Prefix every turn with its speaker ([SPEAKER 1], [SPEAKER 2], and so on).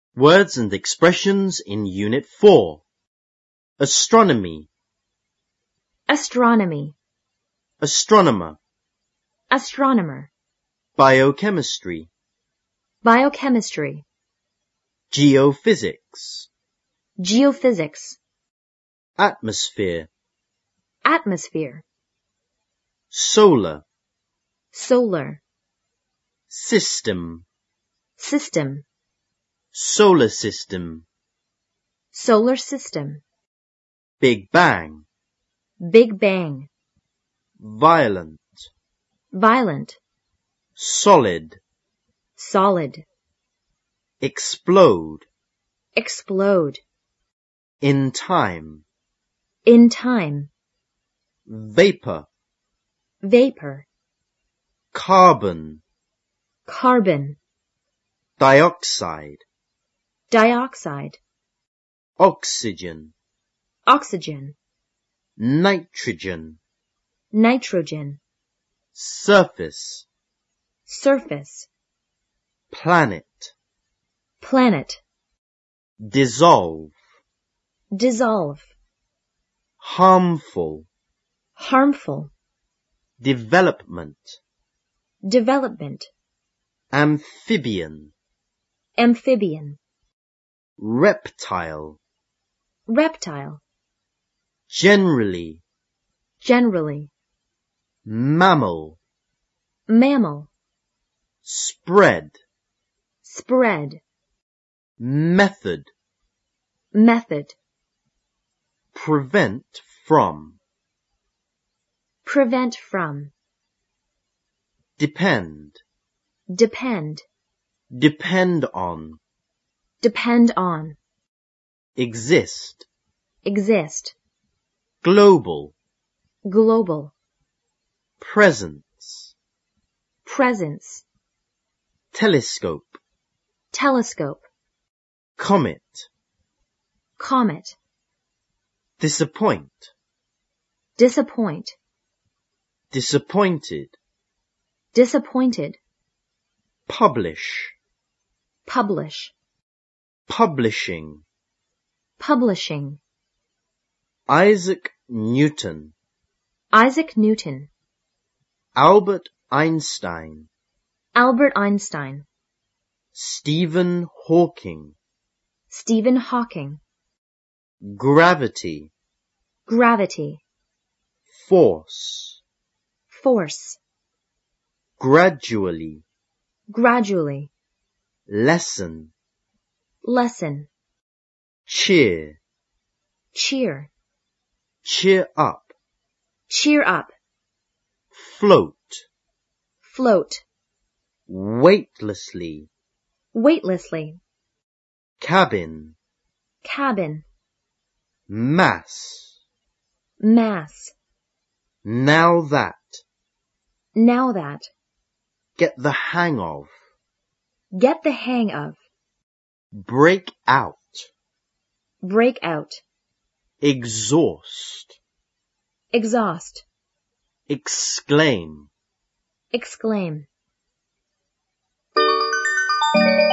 [SPEAKER 1] Words and expressions in Unit 4. Astronomy,
[SPEAKER 2] astronomy,
[SPEAKER 1] astronomer,
[SPEAKER 2] astronomer,
[SPEAKER 1] biochemistry,
[SPEAKER 2] biochemistry,
[SPEAKER 1] geophysics,
[SPEAKER 2] geophysics,
[SPEAKER 1] atmosphere,
[SPEAKER 2] atmosphere,
[SPEAKER 1] solar,
[SPEAKER 2] solar,
[SPEAKER 1] system,
[SPEAKER 2] system,
[SPEAKER 1] solar system,
[SPEAKER 2] solar system,
[SPEAKER 1] Big Bang,
[SPEAKER 2] Big Bang,
[SPEAKER 1] violent,
[SPEAKER 2] violent,
[SPEAKER 1] solid,
[SPEAKER 2] solid,
[SPEAKER 1] explode,
[SPEAKER 2] explode,
[SPEAKER 1] in time,
[SPEAKER 2] in time,
[SPEAKER 1] vapor,
[SPEAKER 2] vapor,
[SPEAKER 1] carbon,
[SPEAKER 2] carbon,
[SPEAKER 1] dioxide,
[SPEAKER 2] dioxide,
[SPEAKER 1] oxygen,
[SPEAKER 2] oxygen,
[SPEAKER 1] nitrogen,
[SPEAKER 2] nitrogen,
[SPEAKER 1] surface,
[SPEAKER 2] surface,
[SPEAKER 1] planet,
[SPEAKER 2] planet,
[SPEAKER 1] dissolve,
[SPEAKER 2] dissolve,
[SPEAKER 1] harmful,
[SPEAKER 2] harmful,
[SPEAKER 1] development,
[SPEAKER 2] development,
[SPEAKER 1] amphibian,
[SPEAKER 2] amphibian,
[SPEAKER 1] reptile,
[SPEAKER 2] reptile,
[SPEAKER 1] generally,
[SPEAKER 2] generally,
[SPEAKER 1] mammal,
[SPEAKER 2] mammal,
[SPEAKER 1] spread,
[SPEAKER 2] spread,
[SPEAKER 1] method,
[SPEAKER 2] method,
[SPEAKER 1] prevent from,
[SPEAKER 2] prevent from,
[SPEAKER 1] depend,
[SPEAKER 2] depend,
[SPEAKER 1] depend on,
[SPEAKER 2] depend on,
[SPEAKER 1] exist,
[SPEAKER 2] exist,
[SPEAKER 1] global,
[SPEAKER 2] global,
[SPEAKER 1] presence,
[SPEAKER 2] presence,
[SPEAKER 1] telescope,
[SPEAKER 2] telescope,
[SPEAKER 1] comet,
[SPEAKER 2] comet,
[SPEAKER 1] disappoint,
[SPEAKER 2] disappoint,
[SPEAKER 1] disappointed,
[SPEAKER 2] disappointed,
[SPEAKER 1] publish,
[SPEAKER 2] publish,
[SPEAKER 1] publishing,
[SPEAKER 2] publishing,
[SPEAKER 1] Isaac Newton,
[SPEAKER 2] Isaac Newton,
[SPEAKER 1] Albert Einstein,
[SPEAKER 2] Albert Einstein,
[SPEAKER 1] Stephen Hawking,
[SPEAKER 2] Stephen Hawking,
[SPEAKER 1] gravity,
[SPEAKER 2] gravity,
[SPEAKER 1] force,
[SPEAKER 2] force,
[SPEAKER 1] gradually,
[SPEAKER 2] gradually,
[SPEAKER 1] lesson,
[SPEAKER 2] lesson,
[SPEAKER 1] cheer,
[SPEAKER 2] cheer,
[SPEAKER 1] cheer up,
[SPEAKER 2] cheer up,
[SPEAKER 1] float,
[SPEAKER 2] float,
[SPEAKER 1] weightlessly,
[SPEAKER 2] weightlessly,
[SPEAKER 1] cabin,
[SPEAKER 2] cabin,
[SPEAKER 1] mass,
[SPEAKER 2] mass,
[SPEAKER 1] now that, get the hang of,
[SPEAKER 2] get the hang of,
[SPEAKER 1] break out,
[SPEAKER 2] break out,
[SPEAKER 1] exhaust,
[SPEAKER 2] exhaust,
[SPEAKER 1] exclaim.
[SPEAKER 2] exclaim.